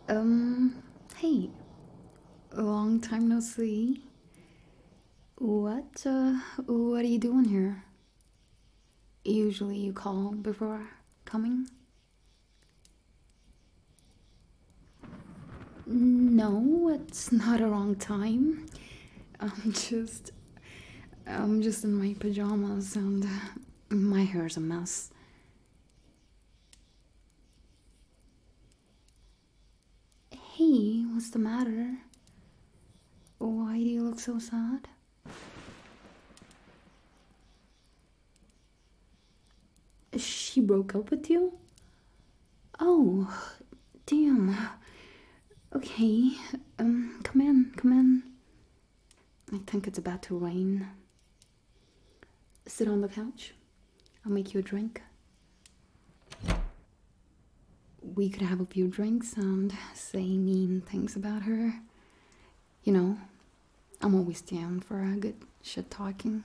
Um, hey, long time no see. What are you doing here? Usually you call before coming? No, it's not a wrong time. I'm just, I'm just in my pajamas and my hair's a mess. Hey, what's the matter? Why do you look so sad? She broke up with you? Oh, damn. Okay, come in, come in. I think it's about to rain. Sit on the couch. I'll make you a drink. We could have a few drinks and say mean things about her. You know, I'm always down for a good shit talking.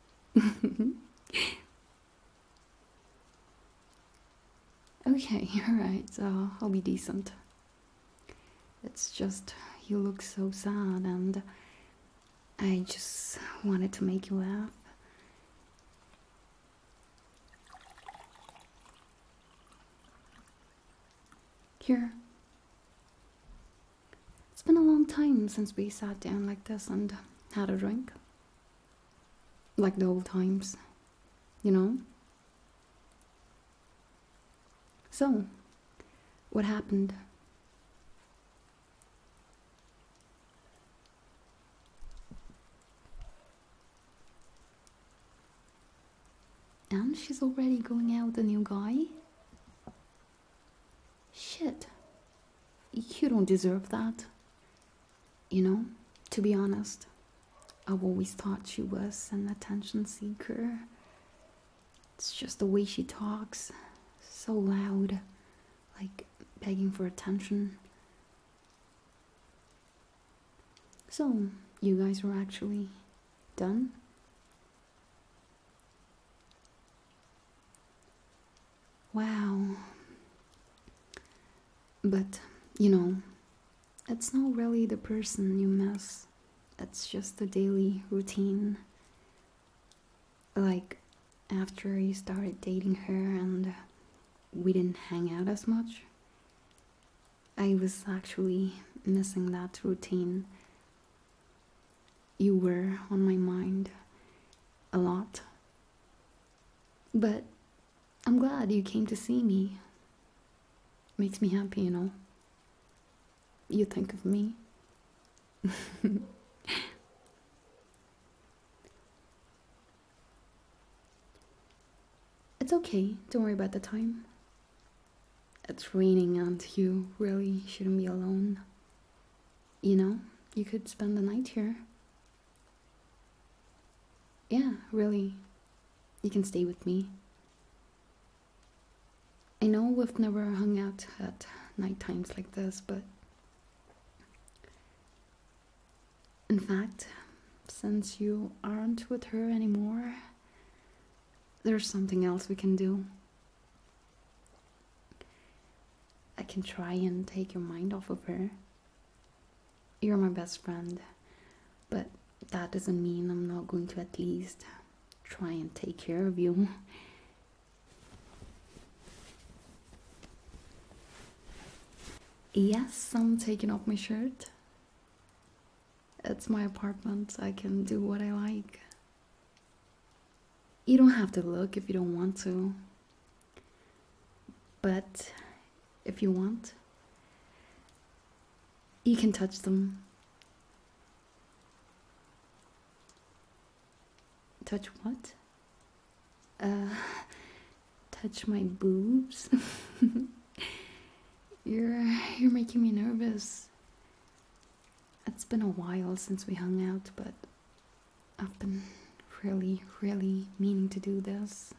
Okay, alright, so I'll be decent. It's just you look so sad and I just wanted to make you laugh. Here. It's been a long time since we sat down like this and had a drink. Like the old times, you know? So, what happened? And she's already going out with a new guy? Shit. You don't deserve that. You know, to be honest, I've always thought she was an attention seeker. It's just the way she talks. So loud. Like begging for attention. So, you guys were actually done? Wow. But, you know, it's not really the person you miss, it's just the daily routine. Like, after you started dating her and we didn't hang out as much, I was actually missing that routine. You were on my mind a lot. But I'm glad you came to see me. Makes me happy, you know. You think of me. It's okay, don't worry about the time. It's raining and you really shouldn't be alone. You know, you could spend the night here. Yeah, really. You can stay with me. I know we've never hung out at night times like this, but in fact, since you aren't with her anymore, there's something else we can do. I can try and take your mind off of her. You're my best friend, but that doesn't mean I'm not going to at least try and take care of you. Yes, I'm taking off my shirt. It's my apartment, I can do what I like. You don't have to look if you don't want to, but if you want, you can touch them. Touch what? Uh, touch my boobs? you're you're making me nervous. It's been a while since we hung out, but I've been really, really meaning to do this.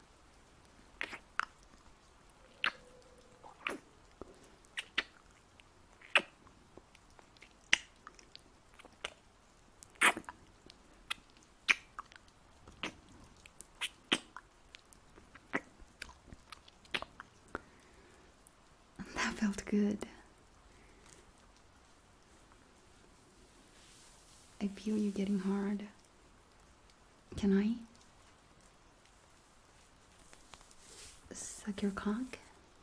That felt good. feel you getting hard. Can I suck your cock?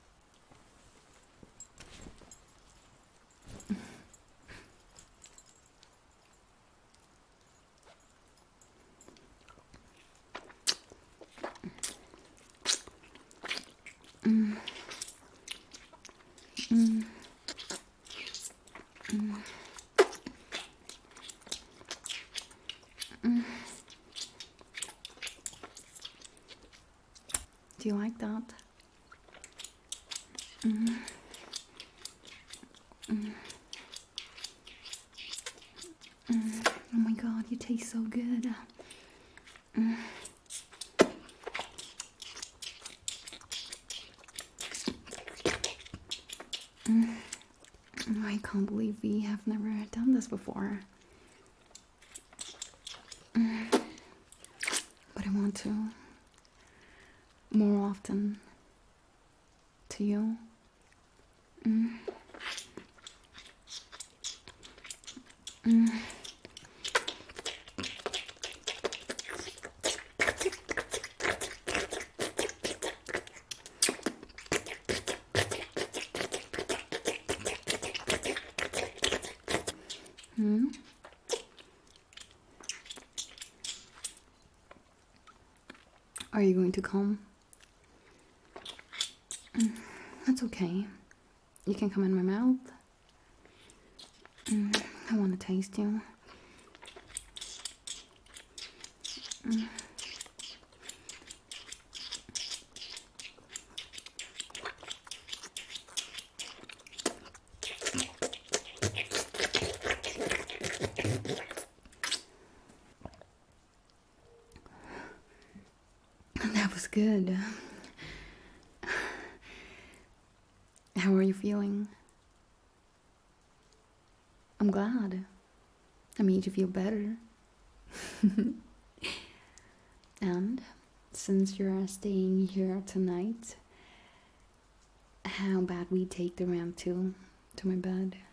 Mm. Mm. Mm. Mm. Do you like that? Mm. Mm. Mm. Oh my god, you taste so good. Mm. Mm. I can't believe we have never done this before. Mm. But I want to more often to you. Mm. Mm. Mm. Are you going to come? Mm. That's okay. You can come in my mouth. Mm. I want to taste you. Mm. That was good. How are you feeling? I'm glad. I made you feel better. And since you're staying here tonight, how about we take the ramp to my bed?